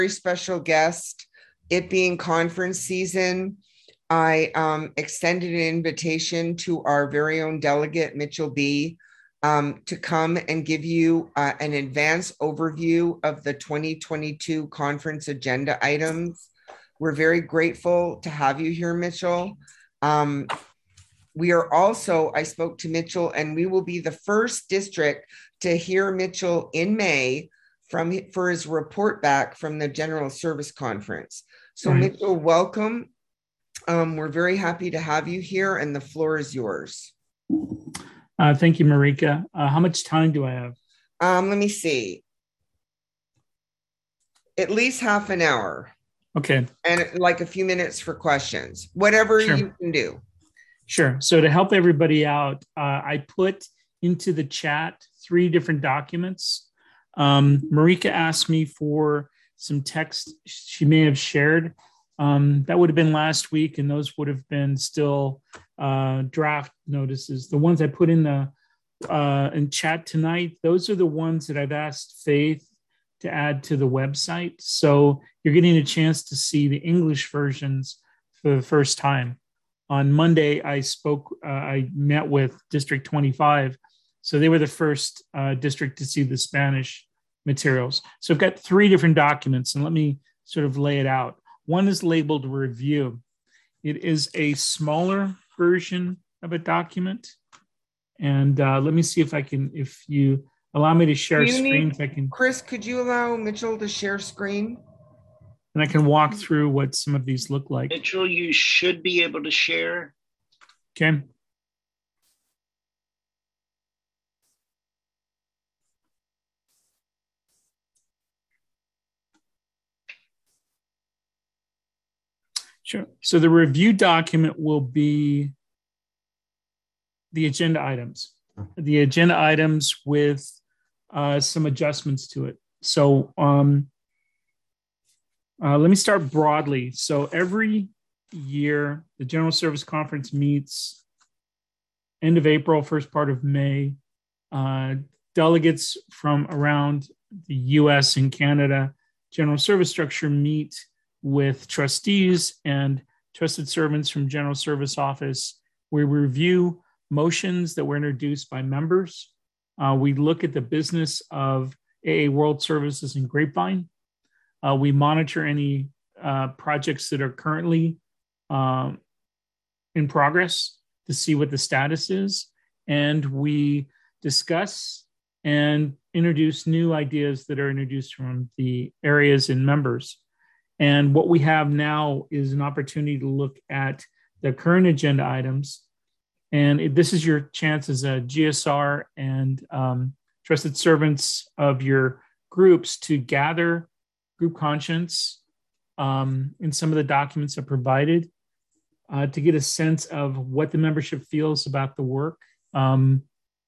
very special guest. It being conference season, I extended an invitation to our very own delegate, Mitchell B., to come and give you an advanced overview of the 2022 conference agenda items. We're very grateful to have you here, Mitchell. We are also, I spoke to Mitchell, and we will be the first district to hear Mitchell in May for his report back from the General Service Conference. So Mitchell, welcome. We're very happy to have you here, and the floor is yours. Thank you, Marika. How much time do I have? Let me see. At least half an hour. Okay. And like a few minutes for questions, whatever you can do. Sure. So to help everybody out, I put into the chat 3 different documents. Marika asked me for some text she may have shared. That would have been last week, and those would have been still draft notices. The ones I put in in chat tonight, those are the ones that I've asked Faith to add to the website. So you're getting a chance to see the English versions for the first time. On Monday, I met with District 25. So they were the first district to see the Spanish materials. So I've got 3 different documents, and let me sort of lay it out. One is labeled review. It is a smaller version of a document. And let me see if you allow me to share screen. Chris, could you allow Mitchell to share screen? And I can walk through what some of these look like. Mitchell, you should be able to share. Okay. Sure. So the review document will be the agenda items. The agenda items with some adjustments to it. So let me start broadly. So every year, the General Service Conference meets end of April, first part of May. Delegates from around the US and Canada General Service structure meet with trustees and trusted servants from General Service Office. We review motions that were introduced by members. We look at the business of AA World Services and Grapevine. We monitor any projects that are currently in progress to see what the status is. And we discuss and introduce new ideas that are introduced from the areas and members. And what we have now is an opportunity to look at the current agenda items. And this is your chance as a GSR and trusted servants of your groups to gather group conscience in some of the documents are provided to get a sense of what the membership feels about the work. And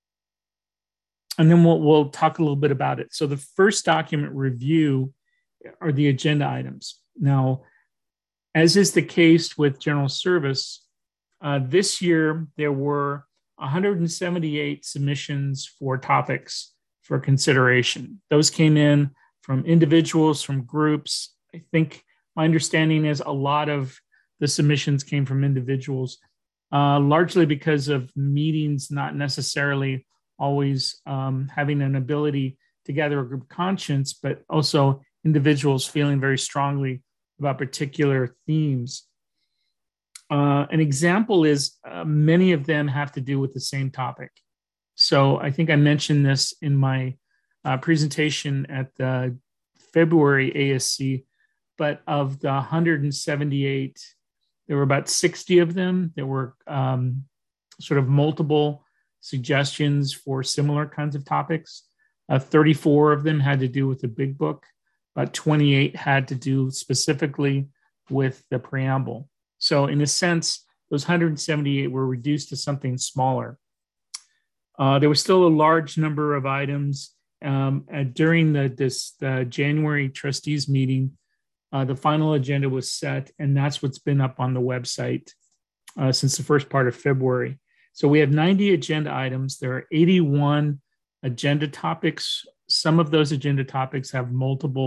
then we'll talk a little bit about it. So the first document review are the agenda items. Now, as is the case with General Service, this year there were 178 submissions for topics for consideration. Those came in from individuals, from groups. I think my understanding is a lot of the submissions came from individuals, largely because of meetings not necessarily always having an ability to gather a group conscience, but also individuals feeling very strongly about particular themes. An example is many of them have to do with the same topic. So I think I mentioned this in my presentation at the February ASC, but of the 178, there were about 60 of them. There were sort of multiple suggestions for similar kinds of topics. 34 of them had to do with the big book. About 28 had to do specifically with the preamble. So in a sense, those 178 were reduced to something smaller. There was still a large number of items. During the January trustees meeting, the final agenda was set, and that's what's been up on the website since the first part of February. So we have 90 agenda items. There are 81 agenda topics. Some of those agenda topics have multiple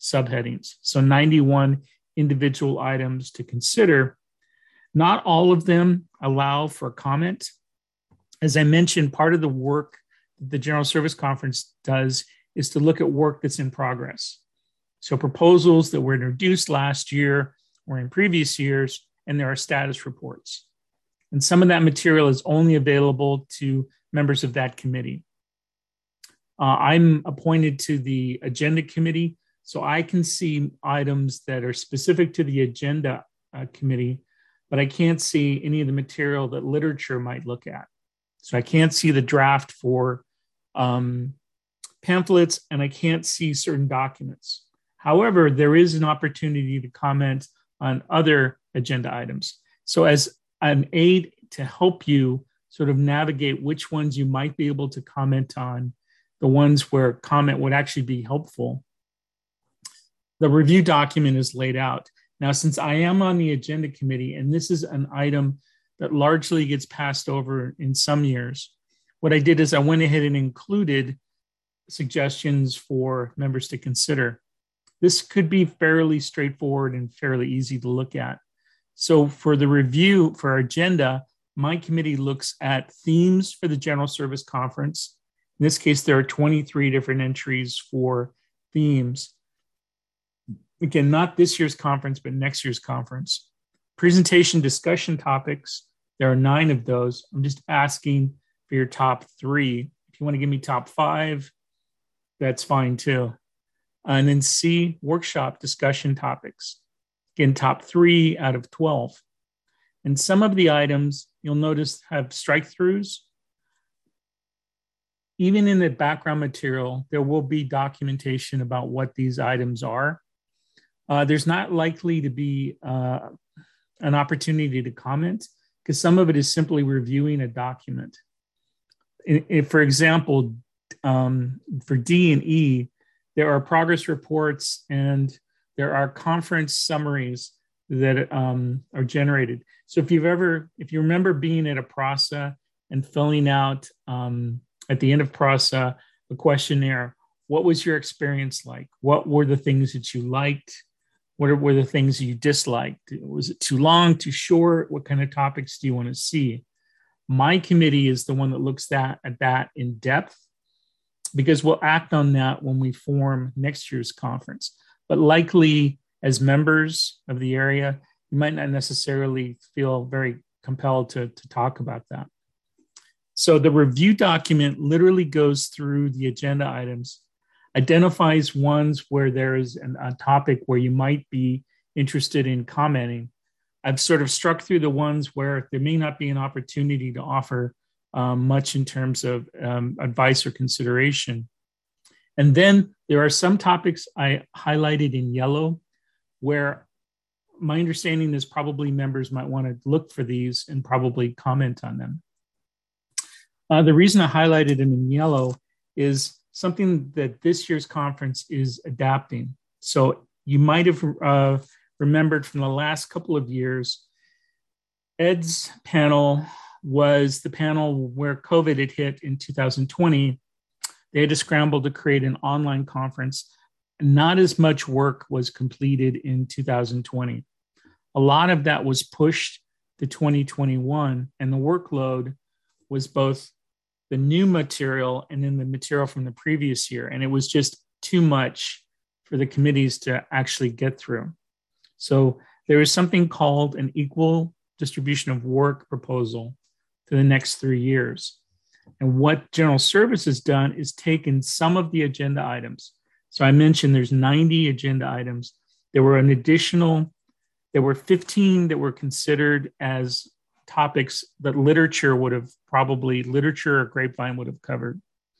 subheadings. So 91 individual items to consider. Not all of them allow for comment. As I mentioned, part of the work the General Service Conference does is to look at work that's in progress. So proposals that were introduced last year or in previous years, and there are status reports. And some of that material is only available to members of that committee. I'm appointed to the agenda committee, so I can see items that are specific to the agenda committee, but I can't see any of the material that literature might look at. So I can't see the draft for pamphlets, and I can't see certain documents. However, there is an opportunity to comment on other agenda items. So as an aid to help you sort of navigate which ones you might be able to comment on, the ones where comment would actually be helpful, the review document is laid out. Now, since I am on the agenda committee, and this is an item that largely gets passed over in some years, what I did is I went ahead and included suggestions for members to consider. This could be fairly straightforward and fairly easy to look at. So for the review for our agenda, my committee looks at themes for the General Service Conference. In this case, there are 23 different entries for themes. Again, not this year's conference, but next year's conference. Presentation discussion topics, there are 9 of those. I'm just asking for your top 3. If you want to give me top 5, that's fine too. And then C, workshop discussion topics. Again, top 3 out of 12. And some of the items you'll notice have strike-throughs. Even in the background material, there will be documentation about what these items are. There's not likely to be an opportunity to comment because some of it is simply reviewing a document. For example, for D and E, there are progress reports and there are conference summaries that are generated. So if you remember being at a PRASA and filling out at the end of PRASA a questionnaire, what was your experience like? What were the things that you liked? What were the things you disliked? Was it too long, too short? What kind of topics do you want to see? My committee is the one that looks at that in depth because we'll act on that when we form next year's conference. But likely as members of the area, you might not necessarily feel very compelled to talk about that. So the review document literally goes through the agenda items, identifies ones where there is a topic where you might be interested in commenting. I've sort of struck through the ones where there may not be an opportunity to offer much in terms of advice or consideration. And then there are some topics I highlighted in yellow where my understanding is probably members might want to look for these and probably comment on them. The reason I highlighted them in yellow is something that this year's conference is adapting. So you might have remembered from the last couple of years, Ed's panel was the panel where COVID had hit in 2020. They had to scramble to create an online conference. Not as much work was completed in 2020. A lot of that was pushed to 2021, and the workload was both the new material and then the material from the previous year. And it was just too much for the committees to actually get through. So there is something called an equal distribution of work proposal for the next 3 years. And what General Service has done is taken some of the agenda items. So I mentioned there's 90 agenda items. There were 15 that were considered as topics that literature or Grapevine would have covered.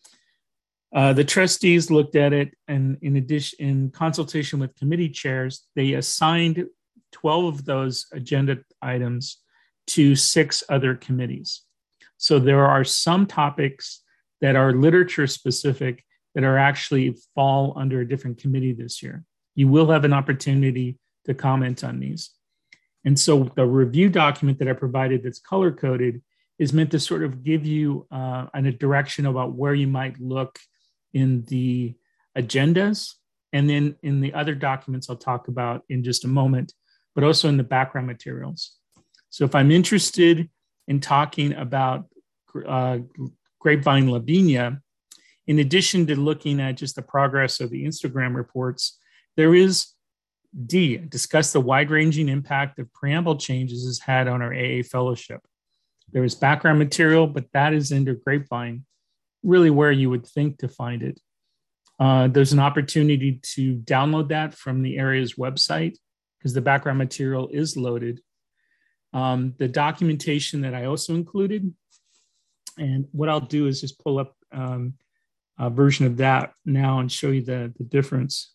The trustees looked at it, and in consultation with committee chairs, they assigned 12 of those agenda items to 6 other committees. So there are some topics that are literature specific that are actually fall under a different committee this year. You will have an opportunity to comment on these. And so the review document that I provided that's color coded is meant to sort of give you a direction about where you might look in the agendas and then in the other documents I'll talk about in just a moment, but also in the background materials. So if I'm interested in talking about grapevine Lavinia, in addition to looking at just the progress of the Instagram reports, there is D, discuss the wide-ranging impact of preamble changes has had on our AA fellowship. There is background material, but that is under Grapevine, really where you would think to find it. There's an opportunity to download that from the area's website because the background material is loaded. The documentation that I also included, and what I'll do is just pull up a version of that now and show you the difference.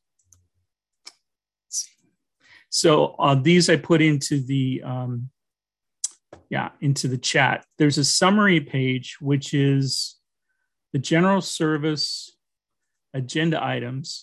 So these I put into the into the chat. There's a summary page, which is the general service agenda items.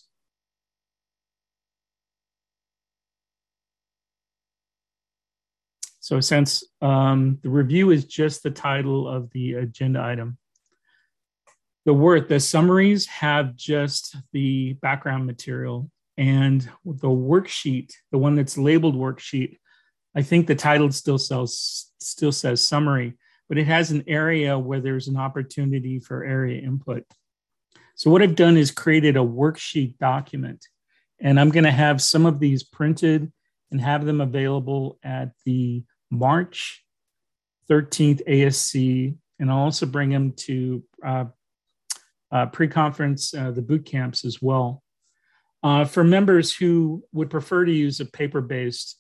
So since the review is just the title of the agenda item, the summaries have just the background material. And the worksheet, the one that's labeled worksheet, I think the title still says summary, but it has an area where there's an opportunity for area input. So what I've done is created a worksheet document, and I'm going to have some of these printed and have them available at the March 13th ASC, and I'll also bring them to pre-conference, the boot camps as well. For members who would prefer to use a paper-based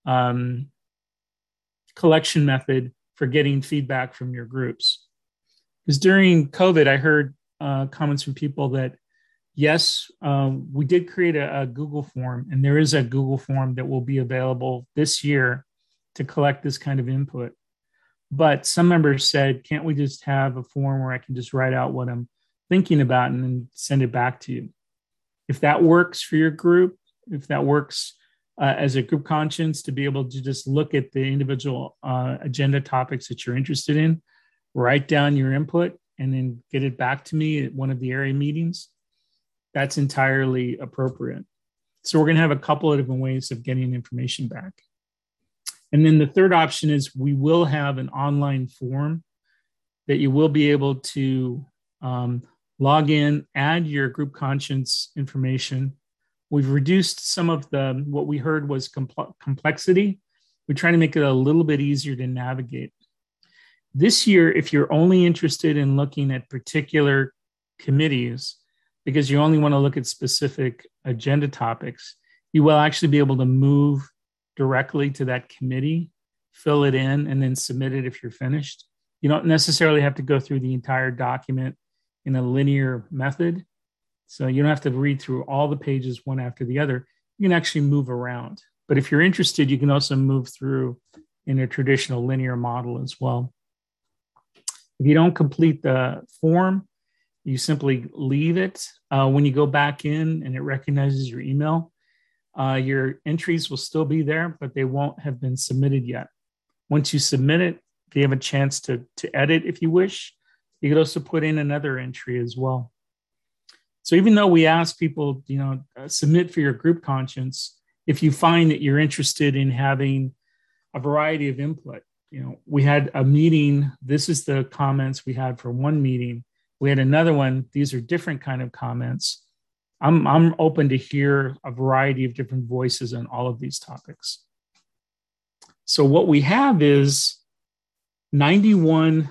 collection method for getting feedback from your groups. Because during COVID, I heard comments from people that, yes, we did create a Google form, and there is a Google form that will be available this year to collect this kind of input. But some members said, can't we just have a form where I can just write out what I'm thinking about and then send it back to you? If that works for your group, if that works as a group conscience to be able to just look at the individual agenda topics that you're interested in, write down your input, and then get it back to me at one of the area meetings, that's entirely appropriate. So we're going to have a couple of different ways of getting information back. And then the third option is we will have an online form that you will be able to log in, add your group conscience information. We've reduced some of what we heard was complexity. We're trying to make it a little bit easier to navigate. This year, if you're only interested in looking at particular committees, because you only want to look at specific agenda topics, you will actually be able to move directly to that committee, fill it in, and then submit it if you're finished. You don't necessarily have to go through the entire document in a linear method. So you don't have to read through all the pages one after the other. You can actually move around. But if you're interested, you can also move through in a traditional linear model as well. If you don't complete the form, you simply leave it. When you go back in and it recognizes your email, your entries will still be there, but they won't have been submitted yet. Once you submit it, if you have a chance to edit if you wish, you could also put in another entry as well. So even though we ask people, submit for your group conscience, if you find that you're interested in having a variety of input, we had a meeting. This is the comments we had for one meeting. We had another one. These are different kind of comments. I'm open to hear a variety of different voices on all of these topics. So what we have is 90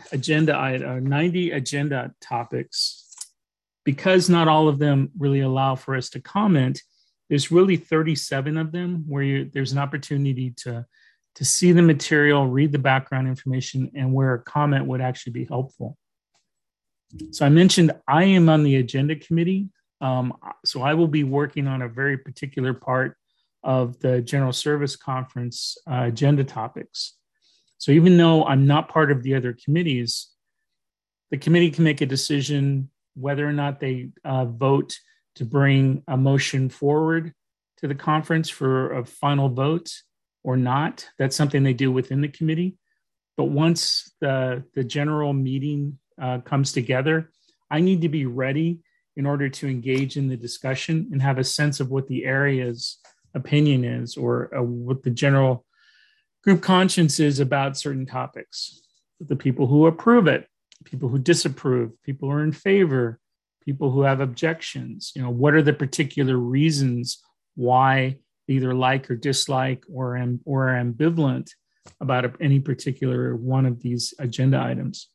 agenda topics. Because not all of them really allow for us to comment, there's really 37 of them where there's an opportunity to see the material, read the background information, and where a comment would actually be helpful. So I mentioned I am on the agenda committee. So I will be working on a very particular part of the General Service Conference agenda topics. So even though I'm not part of the other committees, the committee can make a decision whether or not they vote to bring a motion forward to the conference for a final vote or not. That's something they do within the committee. But once the general meeting comes together, I need to be ready in order to engage in the discussion and have a sense of what the area's opinion is, or what the general group conscience is about certain topics. The people who approve it, people who disapprove, people who are in favor, people who have objections. What are the particular reasons why they either like or dislike or are ambivalent about any particular one of these agenda items.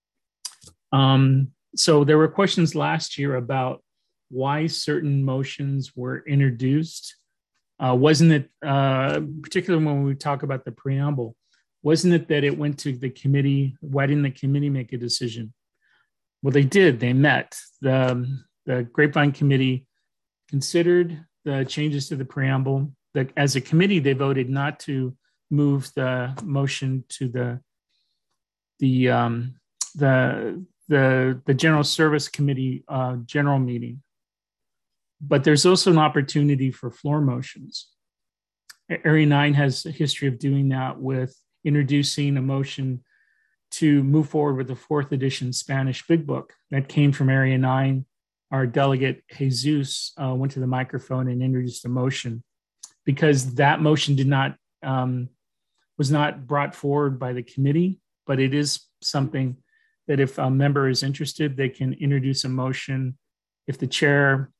So there were questions last year about why certain motions were introduced. Wasn't it, particularly when we talk about the preamble, wasn't it that it went to the committee? Why didn't the committee make a decision? Well, they did. They met. The Grapevine Committee considered the changes to the preamble. As a committee, they voted not to move the motion to the General Service Committee general meeting. But there's also an opportunity for floor motions. Area 9 has a history of doing that with introducing a motion to move forward with the 4th edition Spanish Big Book. That came from Area 9. Our delegate, Jesus, went to the microphone and introduced a motion, because that motion was not brought forward by the committee, but it is something that if a member is interested, they can introduce a motion. If the chair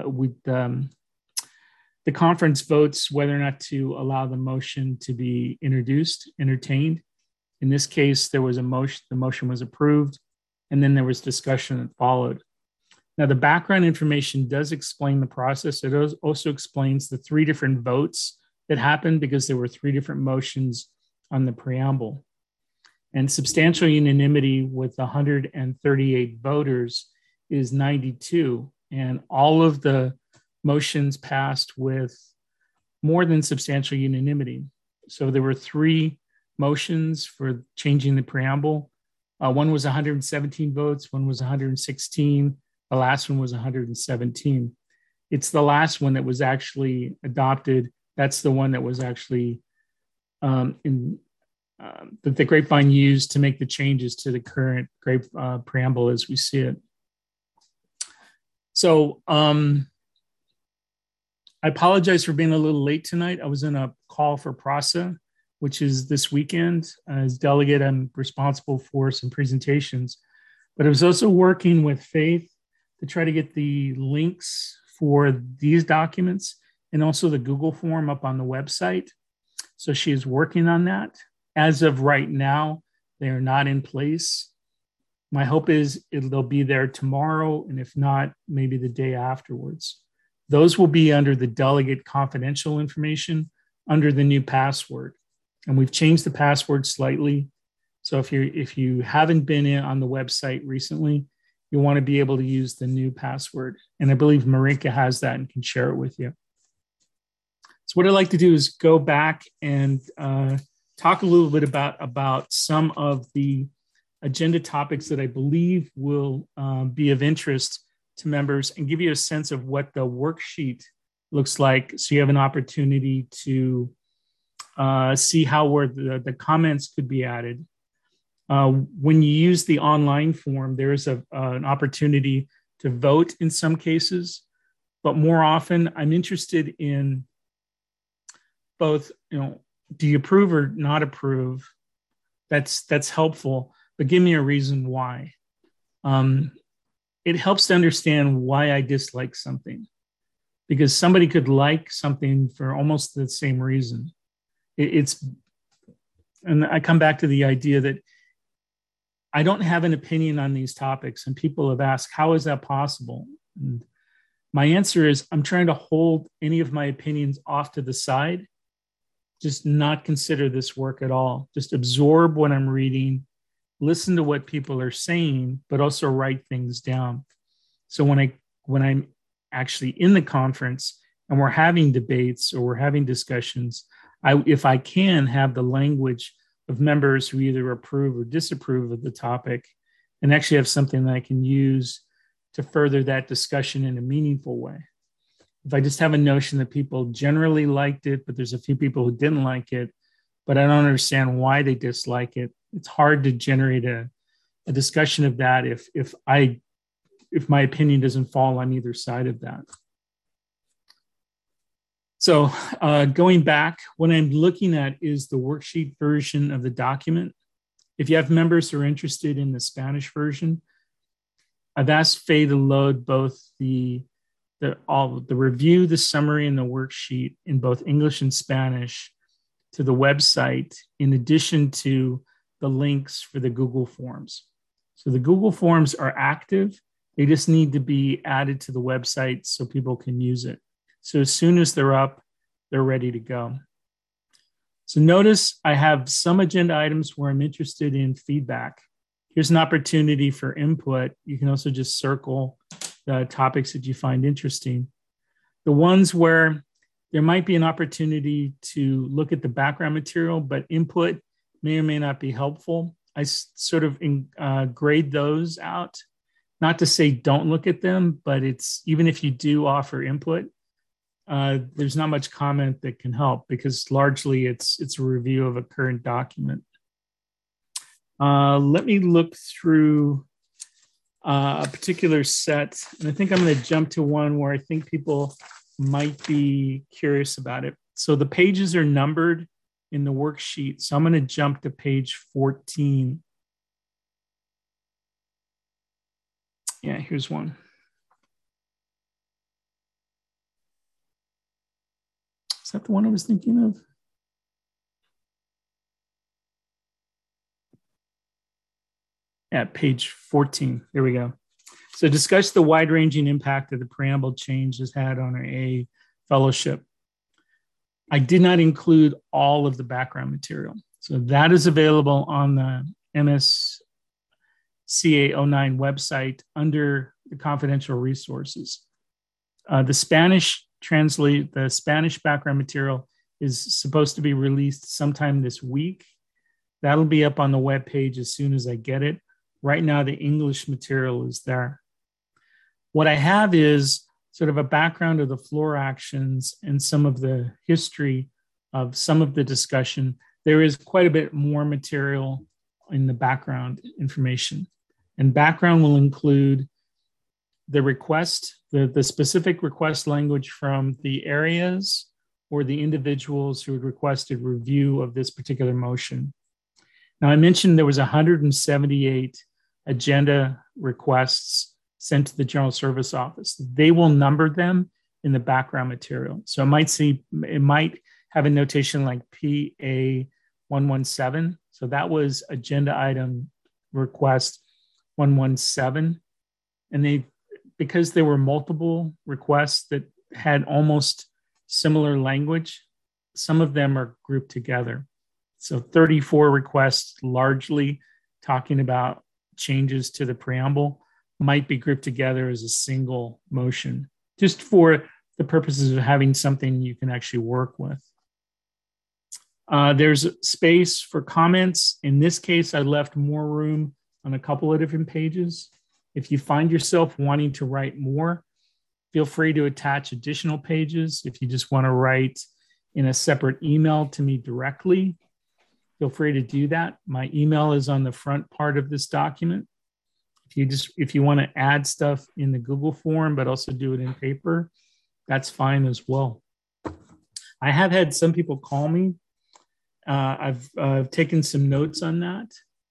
the conference votes whether or not to allow the motion to be entertained. In this case, there was a motion, the motion was approved, and then there was discussion that followed. Now, the background information does explain the process. It also explains the 3 different votes that happened because there were 3 different motions on the preamble. And substantial unanimity with 138 voters is 92. And all of the motions passed with more than substantial unanimity. So there were 3 motions for changing the preamble. One was 117 votes, one was 116. The last one was 117. It's the last one that was actually adopted. That's the one that was actually that the Grapevine used to make the changes to the current preamble as we see it. So I apologize for being a little late tonight. I was in a call for PRASA, which is this weekend. As delegate, I'm responsible for some presentations, but I was also working with Faith to try to get the links for these documents and also the Google form up on the website. So she is working on that. As of right now, they are not in place. My hope is they'll be there tomorrow, and if not, maybe the day afterwards. Those will be under the delegate confidential information under the new password. And we've changed the password slightly. So if you haven't been in on the website recently, you want to be able to use the new password. And I believe Marika has that and can share it with you. So what I'd like to do is go back and talk a little bit about some of the agenda topics that I believe will be of interest to members and give you a sense of what the worksheet looks like, so you have an opportunity to see where the comments could be added. When you use the online form, there is an opportunity to vote in some cases, but more often I'm interested in both, do you approve or not approve? That's helpful, but give me a reason why. It helps to understand why I dislike something, because somebody could like something for almost the same reason. And I come back to the idea that I don't have an opinion on these topics, and people have asked, how is that possible? And my answer is, I'm trying to hold any of my opinions off to the side, just not consider this work at all, just absorb what I'm reading, listen to what people are saying, but also write things down. So when I'm actually in the conference and we're having debates or we're having discussions, if I can have the language of members who either approve or disapprove of the topic, and actually have something that I can use to further that discussion in a meaningful way. If I just have a notion that people generally liked it, but there's a few people who didn't like it, but I don't understand why they dislike it, it's hard to generate a discussion of that if I if my opinion doesn't fall on either side of that. So going back, what I'm looking at is the worksheet version of the document. If you have members who are interested in the Spanish version, I've asked Faye to load both the review, the summary, and the worksheet in both English and Spanish to the website, in addition to the links for the Google Forms. So the Google Forms are active. They just need to be added to the website so people can use it. So as soon as they're up, they're ready to go. So notice I have some agenda items where I'm interested in feedback. Here's an opportunity for input. You can also just circle the topics that you find interesting. The ones where there might be an opportunity to look at the background material, but input may or may not be helpful, I sort of grade those out. Not to say don't look at them, but it's even if you do offer input, there's not much comment that can help because largely it's a review of a current document. Let me look through a particular set, and I think I'm going to jump to one where I think people might be curious about it. So the pages are numbered in the worksheet. So I'm going to jump to page 14. Yeah, here's one. Is that the one I was thinking of? At page 14, there we go. So discuss the wide-ranging impact that the preamble change has had on our AA fellowship. I did not include all of the background material. So that is available on the MSCA09 website under the confidential resources. The Spanish background material is supposed to be released sometime this week. That'll be up on the webpage as soon as I get it. Right now, the English material is there. What I have is sort of a background of the floor actions and some of the history of some of the discussion. There is quite a bit more material in the background information. And background will include the request, the specific request language from the areas or the individuals who had requested review of this particular motion. Now, I mentioned there was 178 agenda requests sent to the General Service Office. They will number them in the background material. So it might have a notation like PA117. So that was agenda item request 117. And because there were multiple requests that had almost similar language, some of them are grouped together. So 34 requests largely talking about changes to the preamble might be grouped together as a single motion, just for the purposes of having something you can actually work with. There's space for comments. In this case, I left more room on a couple of different pages. If you find yourself wanting to write more, feel free to attach additional pages. If you just want to write in a separate email to me directly, feel free to do that. My email is on the front part of this document. If you want to add stuff in the Google form, but also do it in paper, that's fine as well. I have had some people call me. I've taken some notes on that.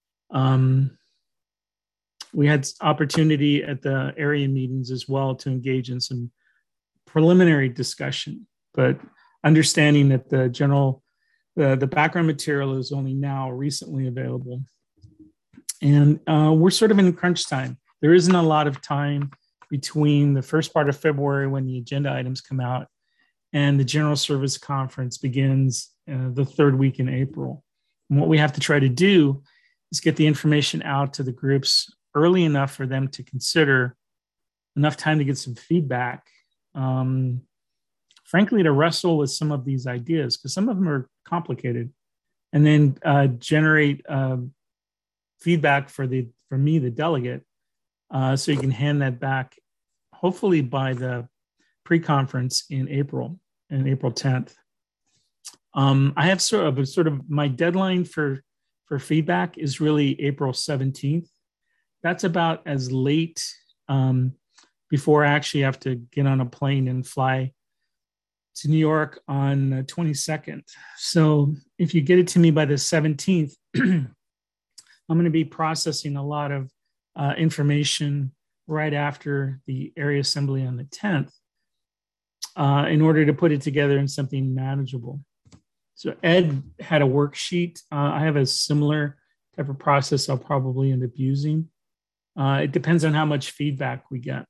We had opportunity at the area meetings as well to engage in some preliminary discussion, but understanding that the background material is only now recently available. And we're sort of in crunch time. There isn't a lot of time between the first part of February when the agenda items come out and the General Service Conference begins the third week in April. And what we have to try to do is get the information out to the groups early enough for them to consider, enough time to get some feedback, frankly, to wrestle with some of these ideas, because some of them are complicated, and then generate feedback for me, the delegate, so you can hand that back, hopefully by the pre-conference in April 10th. I have sort of my deadline for feedback is really April 17th. That's about as late before I actually have to get on a plane and fly to New York on the 22nd. So if you get it to me by the 17th, I'm going to be processing a lot of information right after the area assembly on the 10th in order to put it together in something manageable. So Ed had a worksheet. I have a similar type of process I'll probably end up using. It depends on how much feedback we get.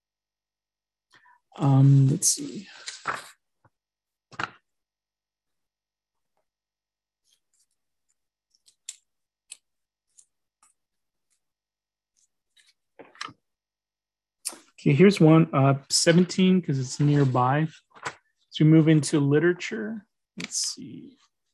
Let's see. Okay, here's one, 17, because it's nearby. So we move into literature. Let's see.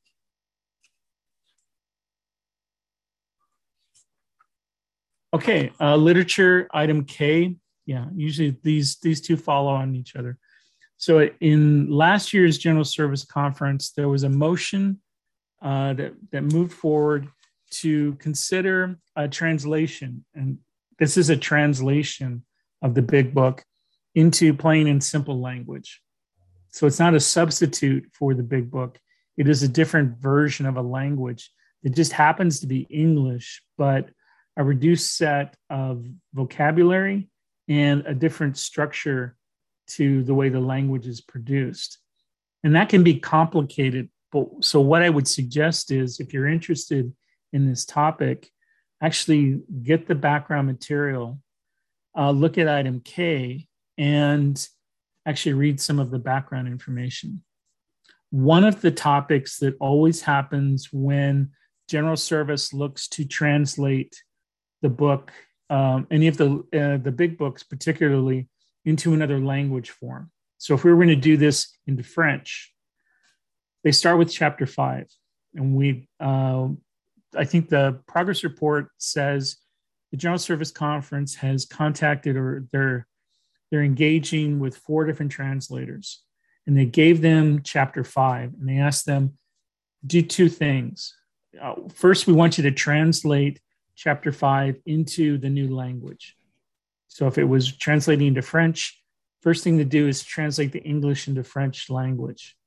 Okay, literature, item K. Yeah, usually these two follow on each other. So in last year's General Service Conference, there was a motion that moved forward to consider a translation. And this is a translation of the Big Book into plain and simple language. So it's not a substitute for the Big Book. It is a different version of a language. It just happens to be English, but a reduced set of vocabulary and a different structure to the way the language is produced. And that can be complicated. So what I would suggest is, if you're interested in this topic, actually get the background material, look at item K, and actually read some of the background information. One of the topics that always happens when General Service looks to translate the book, any of the big books particularly, into another language form. So if we were going to do this into French, they start with chapter 5. And I think the progress report says the General Service Conference has contacted, or they're engaging with 4 different translators. And they gave them chapter 5, and they asked them, do 2 things. First, we want you to translate chapter 5 into the new language. So if it was translating into French, first thing to do is translate the English into French language.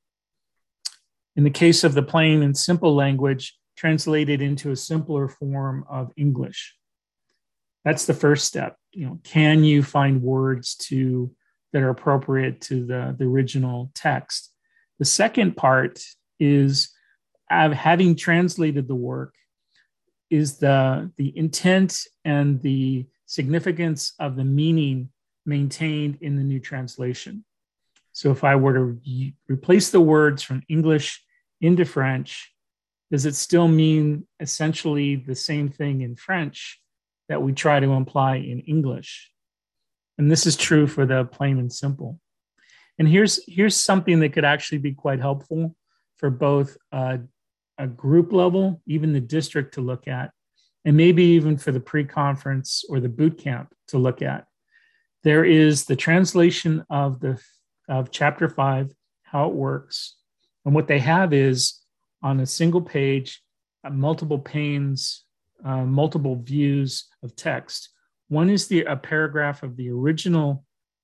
In the case of the plain and simple language, translate it into a simpler form of English. That's the first step. Can you find words that are appropriate to the original text? The second part is, having translated the work, is the intent and the significance of the meaning maintained in the new translation. So if I were to replace the words from English into French, does it still mean essentially the same thing in French that we try to imply in English? And this is true for the plain and simple. And here's something that could actually be quite helpful for both a group level, even the district to look at, and maybe even for the pre-conference or the boot camp to look at. There is the translation of chapter 5, how it works. And what they have is, on a single page, multiple panes, multiple views of text. One is a paragraph of the original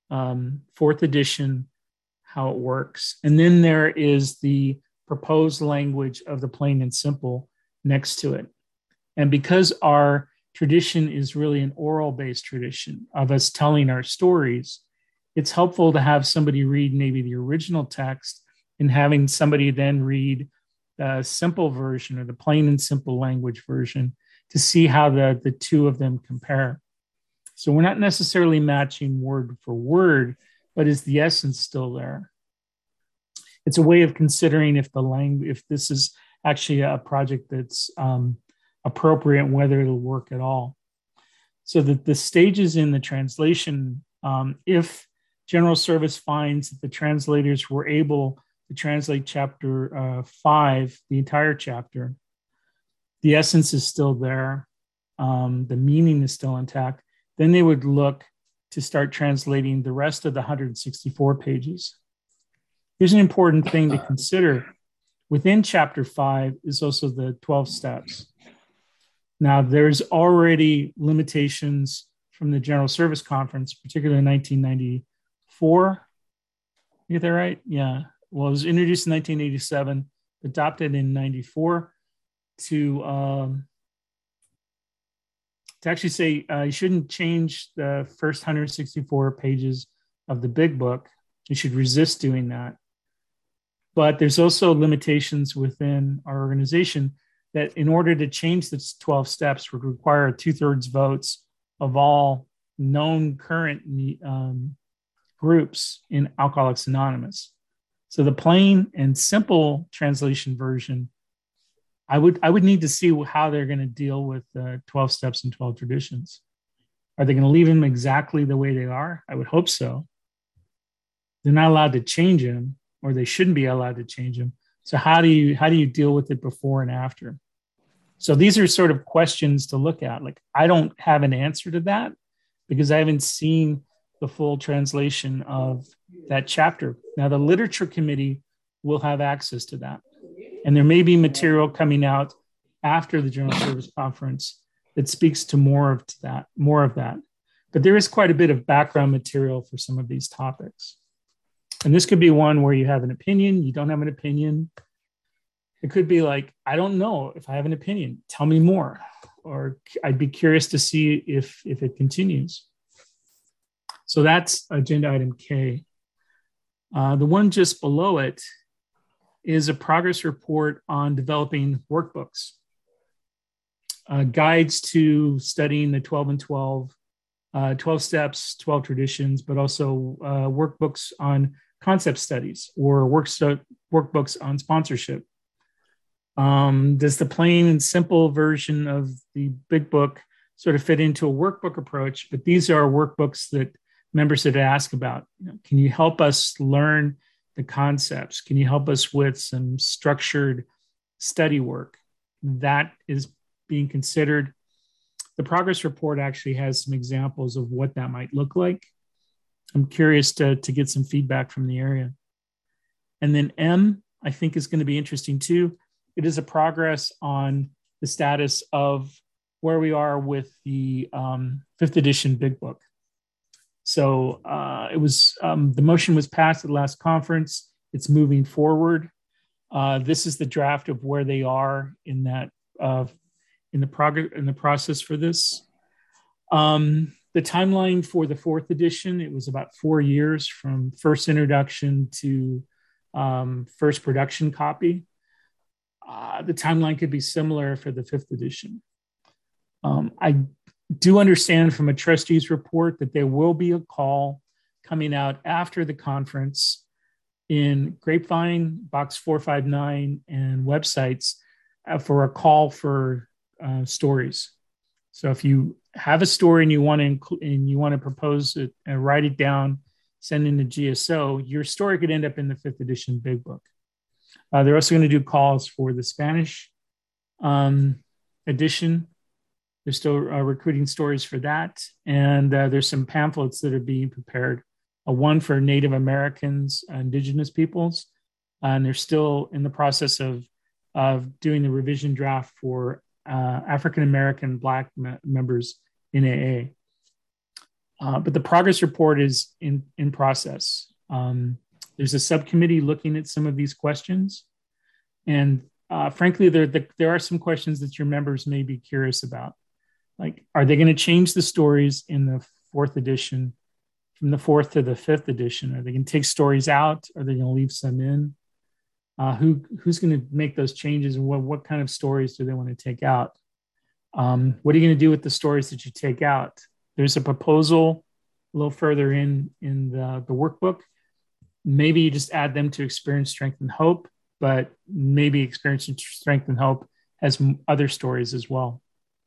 4th edition, how it works. And then there is the proposed language of the plain and simple next to it. And because our tradition is really an oral-based tradition of us telling our stories, it's helpful to have somebody read maybe the original text and having somebody then read the simple version or the plain and simple language version to see how the 2 of them compare. So we're not necessarily matching word for word, but is the essence still there? It's a way of considering if this is actually a project that's appropriate and whether it'll work at all. So that the stages in the translation, if General Service finds that the translators were able to translate chapter 5, the entire chapter, the essence is still there, the meaning is still intact, then they would look to start translating the rest of the 164 pages. Here's an important thing to consider. Within chapter 5 is also the 12 steps. Now, there's already limitations from the General Service Conference, particularly in 1994. You get that right? Yeah. Well, it was introduced in 1987, adopted in 94 to actually say you shouldn't change the first 164 pages of the big book. You should resist doing that. But there's also limitations within our organization that in order to change the 12 steps would require 2/3 votes of all known current groups in Alcoholics Anonymous. So the plain and simple translation version, I would need to see how they're going to deal with 12 steps and 12 traditions. Are they going to leave them exactly the way they are? I would hope so. They're not allowed to change them, or they shouldn't be allowed to change them. So how do you deal with it before and after? So these are sort of questions to look at. Like, I don't have an answer to that because I haven't seen the full translation of that chapter. Now, the literature committee will have access to that. And there may be material coming out after the General Service Conference that speaks to more of that. But there is quite a bit of background material for some of these topics. And this could be one where you have an opinion, you don't have an opinion. It could be like, I don't know if I have an opinion, tell me more. Or I'd be curious to see if it continues. So that's agenda item K. The one just below it is a progress report on developing workbooks, guides to studying the 12 and 12, 12 steps, 12 traditions, but also workbooks on concept studies or workbooks on sponsorship. Does the plain and simple version of the big book sort of fit into a workbook approach? But these are workbooks that members have asked about. Can you help us learn the concepts? Can you help us with some structured study work? That is being considered. The progress report actually has some examples of what that might look like. I'm curious to get some feedback from the area. And then M, I think, is going to be interesting too. It is a progress on the status of where we are with the 5th edition big book. So it was the motion was passed at the last conference. It's moving forward. This is the draft of where they are in that in the process for this. The timeline for the 4th edition, it was about 4 years from first introduction to first production copy. The timeline could be similar for the 5th edition. I do understand from a trustee's report that there will be a call coming out after the conference in Grapevine, Box 459, and websites for a call for stories. So if you have a story and you want to propose it and write it down, send in to GSO, your story could end up in the 5th edition big book. They're also going to do calls for the Spanish edition. They're still recruiting stories for that. And there's some pamphlets that are being prepared. One for Native Americans, indigenous peoples. And they're still in the process of doing the revision draft for African-American Black members in AA. But the progress report is in process. There's a subcommittee looking at some of these questions. And frankly, there are some questions that your members may be curious about. Like, are they going to change the stories in the 4th edition from the 4th to the 5th edition? Are they going to take stories out? Are they going to leave some in? Who's going to make those changes, and what kind of stories do they want to take out? What are you going to do with the stories that you take out? There's a proposal a little further in the workbook. Maybe you just add them to Experience, Strength, and Hope, but maybe Experience, Strength, and Hope has other stories as well.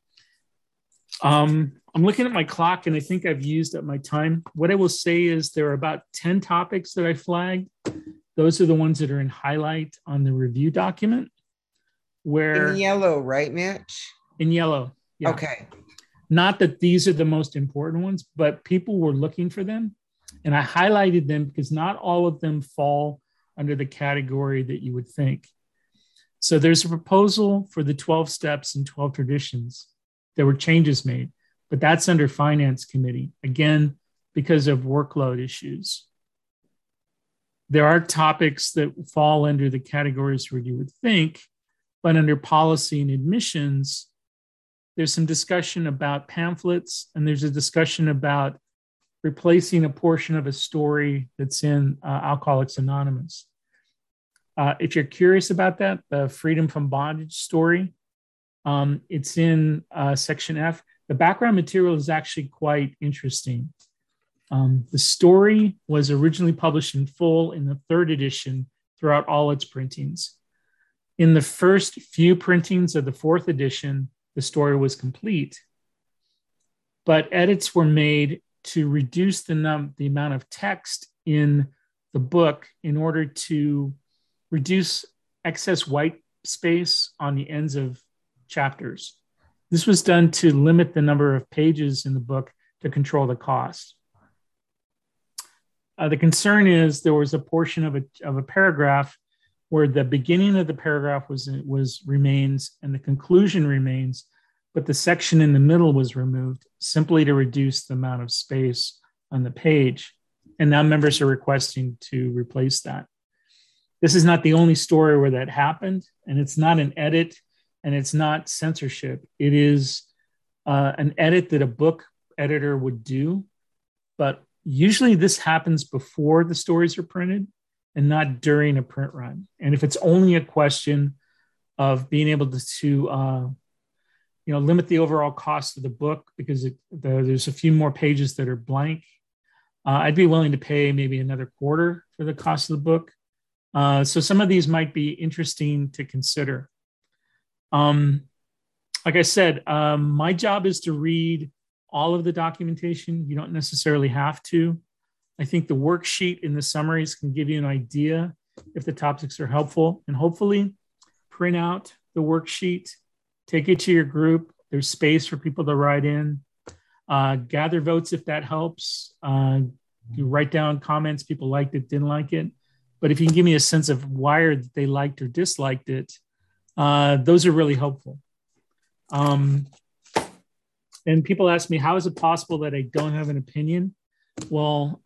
I'm looking at my clock, and I think I've used up my time. What I will say is there are about 10 topics that I flagged. Those are the ones that are in highlight on the review document. Where in yellow, right, Mitch? In yellow. Yeah. Okay. Not that these are the most important ones, but people were looking for them. And I highlighted them because not all of them fall under the category that you would think. So there's a proposal for the 12 steps and 12 traditions. There were changes made. but that's under Finance Committee, again, because of workload issues. There are topics that fall under the categories where you would think, but under policy and admissions, there's some discussion about pamphlets, and there's a discussion about replacing a portion of a story that's in Alcoholics Anonymous. If you're curious about that, the Freedom from Bondage story, it's in Section F. The background material is actually quite interesting. The story was originally published in full in the 3rd edition throughout all its printings. In the first few printings of the 4th edition, the story was complete, but edits were made to reduce the amount of text in the book in order to reduce excess white space on the ends of chapters. This was done to limit the number of pages in the book to control the cost. The concern is there was a portion of a paragraph where the beginning of the paragraph remains and the conclusion remains, but the section in the middle was removed simply to reduce the amount of space on the page. And now members are requesting to replace that. This is not the only story where that happened, and it's not an edit, and it's not censorship. It is an edit that a book editor would do, but usually this happens before the stories are printed and not during a print run. And if it's only a question of being able to limit the overall cost of the book because there's a few more pages that are blank, I'd be willing to pay maybe another quarter for the cost of the book. So some of these might be interesting to consider. Like I said, my job is to read all of the documentation. You don't necessarily have to. I think the worksheet in the summaries can give you an idea if the topics are helpful, and hopefully print out the worksheet, take it to your group. There's space for people to write in, gather votes if that helps. You write down comments, people liked it, didn't like it. But if you can give me a sense of why they liked or disliked it, those are really helpful. And people ask me, how is it possible that I don't have an opinion? Well,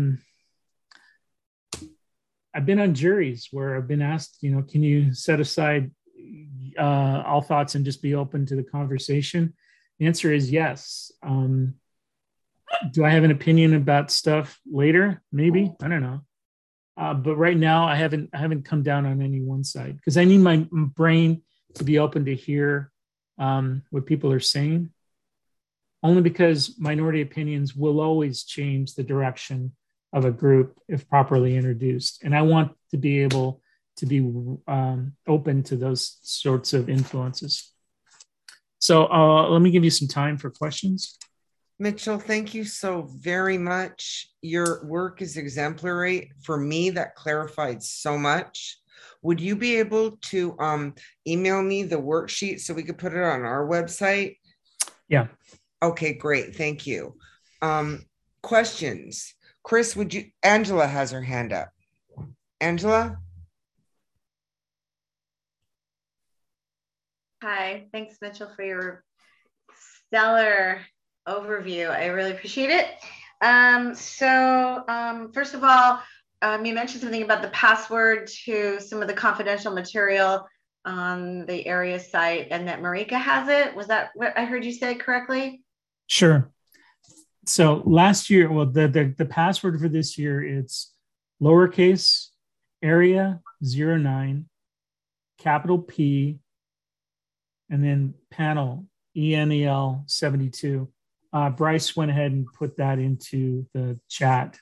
I've been on juries where I've been asked, can you set aside all thoughts and just be open to the conversation? The answer is yes. Do I have an opinion about stuff later? Maybe, I don't know. But right now I haven't come down on any one side because I need my brain to be open to hear what people are saying. Only because minority opinions will always change the direction of a group if properly introduced. And I want to be able to be open to those sorts of influences. So let me give you some time for questions. Mitchell, thank you so very much. Your work is exemplary. For me, that clarified so much. Would you be able to email me the worksheet so we could put it on our website? Yeah. Okay, great. Thank you. Questions? Chris, Angela has her hand up. Angela? Hi, thanks, Mitchell, for your stellar overview. I really appreciate it. First of all, you mentioned something about the password to some of the confidential material on the area site and that Marika has it. Was that what I heard you say correctly? Sure. So last year, well, the password for this year, it's lowercase area 09, capital P, and then panel ENEL 72. Bryce went ahead and put that into the chat.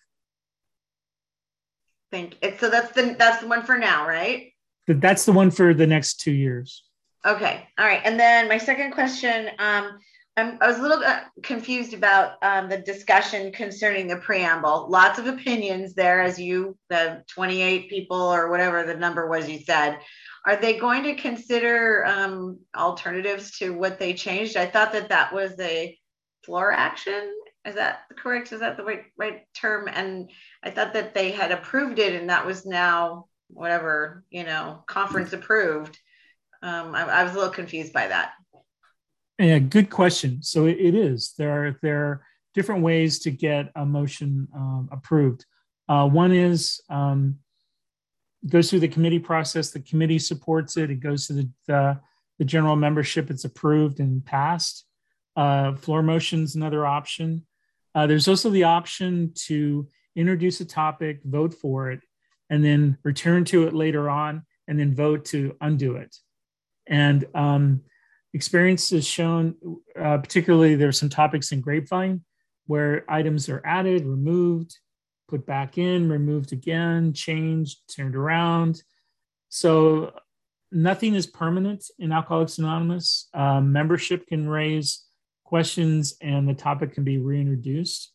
Thank you. So that's the one for now, right? That's the one for the next 2 years. Okay. All right. And then my second question, I was a little bit confused about the discussion concerning the preamble. Lots of opinions there, as the 28 people or whatever the number was you said. Are they going to consider alternatives to what they changed? I thought that was a floor action. Is that correct? Is that the right term? And I thought that they had approved it and that was now whatever, conference approved. I was a little confused by that. Yeah, good question. So it is. There are different ways to get a motion approved. One is it goes through the committee process. The committee supports it. It goes to the general membership. It's approved and passed. Floor motion is another option. There's also the option to introduce a topic, vote for it, and then return to it later on, and then vote to undo it. And experience has shown, particularly there's some topics in Grapevine where items are added, removed, put back in, removed again, changed, turned around. So nothing is permanent in Alcoholics Anonymous. Membership can raise questions and the topic can be reintroduced.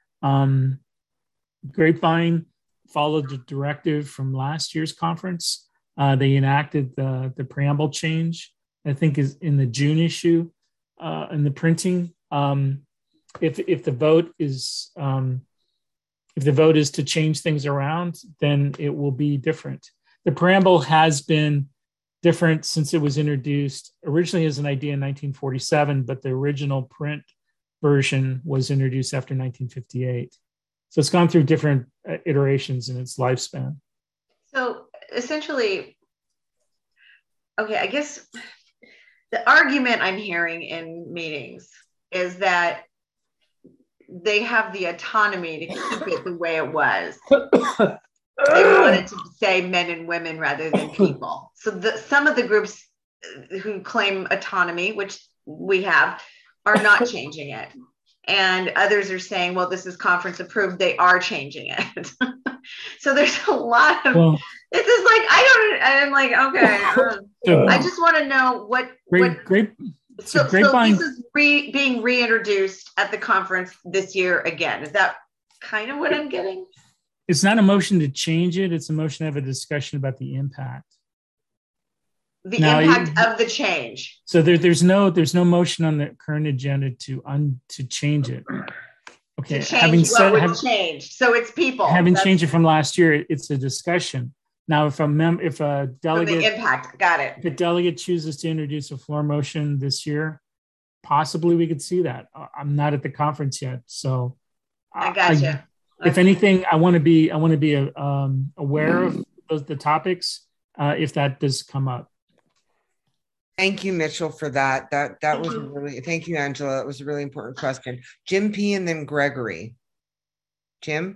Grapevine followed the directive from last year's conference. They enacted the preamble change, I think is in the June issue in the printing. If the vote is to change things around, then it will be different. The preamble has been different since it was introduced originally as an idea in 1947, but the original print version was introduced after 1958. So it's gone through different iterations in its lifespan. So essentially, okay, I guess the argument I'm hearing in meetings is that they have the autonomy to keep it the way it was. They wanted to say men and women rather than people. So some of the groups who claim autonomy, which we have, are not changing it. And others are saying, well, this is conference approved. They are changing it. So there's a lot of, it's just like, I'm like, okay. I just want to know so this is being reintroduced at the conference this year again. Is that kind of what I'm getting? It's not a motion to change it. It's a motion to have a discussion about the impact. The impact of the change. So there's no motion on the current agenda to change it. Okay. To change changed. So it's people. Having changed it from last year, it's a discussion. Now, if a delegate, the impact, got it. If a delegate chooses to introduce a floor motion this year, possibly we could see that. I'm not at the conference yet, so I gotcha. If anything, I want to be aware of the topics if that does come up. Thank you, Mitchell, for that. That was thank you, Angela. It was a really important question. Jim P. and then Gregory. Jim?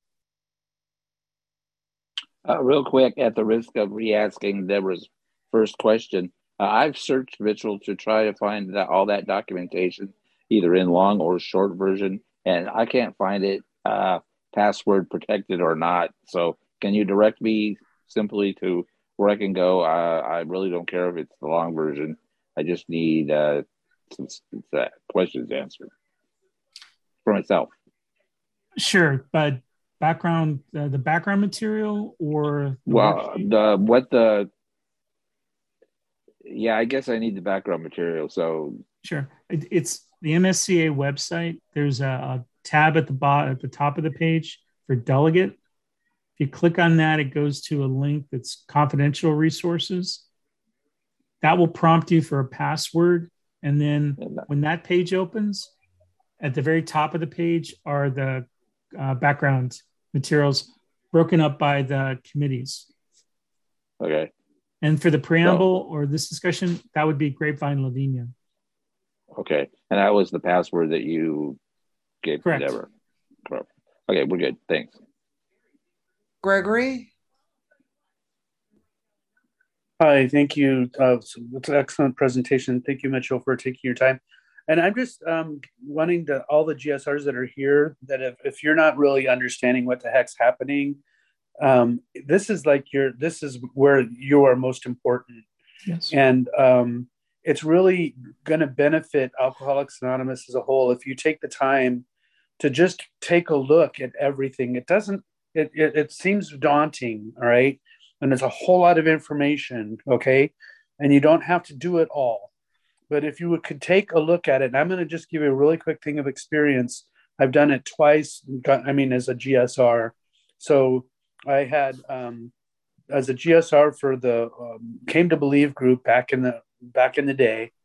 Real quick, at the risk of re-asking Deborah's first question, I've searched Mitchell to try to find all that documentation, either in long or short version, and I can't find it password protected or not. So can you direct me simply to where I can go? I really don't care if it's the long version. I just need some questions answered for myself. Sure, but the background material or I guess I need the background material. So sure, it's the MSCA website. There's a tab at the top of the page for delegate. If you click on that, it goes to a link that's confidential resources. That will prompt you for a password. And then when that page opens, at the very top of the page are the background materials broken up by the committees. Okay. And for the preamble or this discussion, that would be Grapevine Lavinia. Okay. And that was the password that you gave to Deborah. Correct. Okay, we're good. Thanks. Gregory? Hi, thank you. It's an excellent presentation. Thank you, Mitchell, for taking your time. And I'm just wanting all the GSRs that are here, that if you're not really understanding what the heck's happening, this is where you are most important. Yes. And it's really going to benefit Alcoholics Anonymous as a whole if you take the time to just take a look at everything. It seems daunting, all right? And there's a whole lot of information, okay? And you don't have to do it all. But if you could take a look at it, and I'm going to just give you a really quick thing of experience. I've done it twice, as a GSR. So I had, as a GSR for the Came to Believe group back in the day,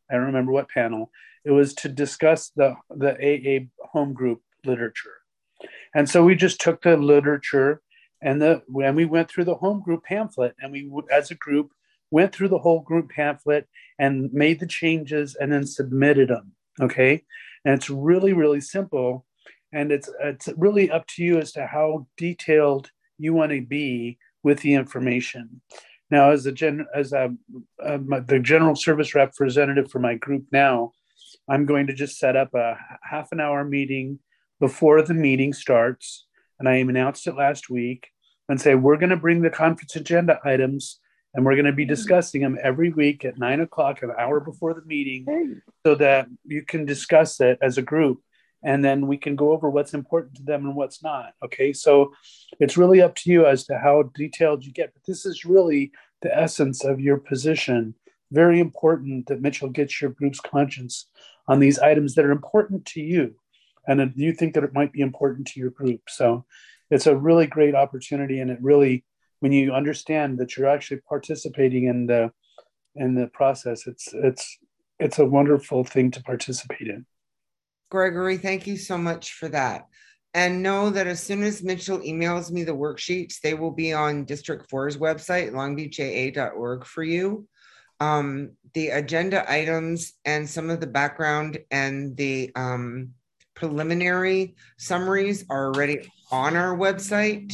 I don't remember what panel. It was to discuss the AA home group literature. And so we just took the literature and we went through the home group pamphlet, and we, as a group, went through the whole group pamphlet and made the changes and then submitted them. Okay. And it's really, really simple. And it's really up to you as to how detailed you want to be with the information. Now, as the general service representative for my group now, I'm going to just set up a half an hour meeting before the meeting starts. And I announced it last week, and say, we're going to bring the conference agenda items, and we're going to be discussing them every week at 9 o'clock, an hour before the meeting, so that you can discuss it as a group. And then we can go over what's important to them and what's not. Okay. So it's really up to you as to how detailed you get. But this is really the essence of your position. Very important that Mitchell gets your group's conscience on these items that are important to you, and you think that it might be important to your group. So it's a really great opportunity. And it really, when you understand that you're actually participating in the process, it's a wonderful thing to participate in. Gregory, thank you so much for that. And know that as soon as Mitchell emails me the worksheets, they will be on District 4's website, longbeachaa.org, for you. The agenda items and some of the background and the preliminary summaries are already on our website.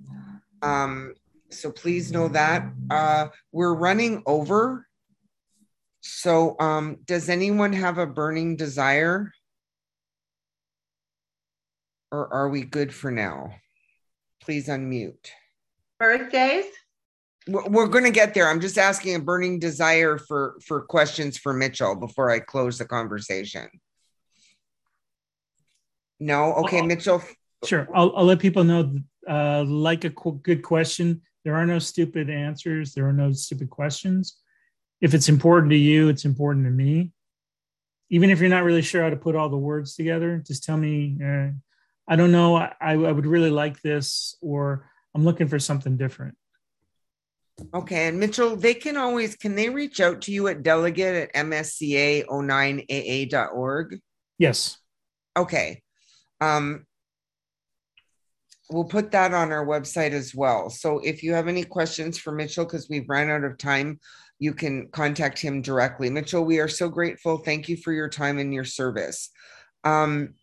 So please know that. We're running over. So does anyone have a burning desire? Or are we good for now? Please unmute. Birthdays? We're going to get there. I'm just asking a burning desire for questions for Mitchell before I close the conversation. No? Okay, Mitchell. Sure. I'll let people know, like a good question, there are no stupid answers. There are no stupid questions. If it's important to you, it's important to me. Even if you're not really sure how to put all the words together, just tell me, I don't know, I would really like this, or I'm looking for something different. Okay, and Mitchell, can they reach out to you at delegate@msca09aa.org? Yes. Okay. We'll put that on our website as well. So if you have any questions for Mitchell, because we've ran out of time, you can contact him directly. Mitchell, we are so grateful. Thank you for your time and your service.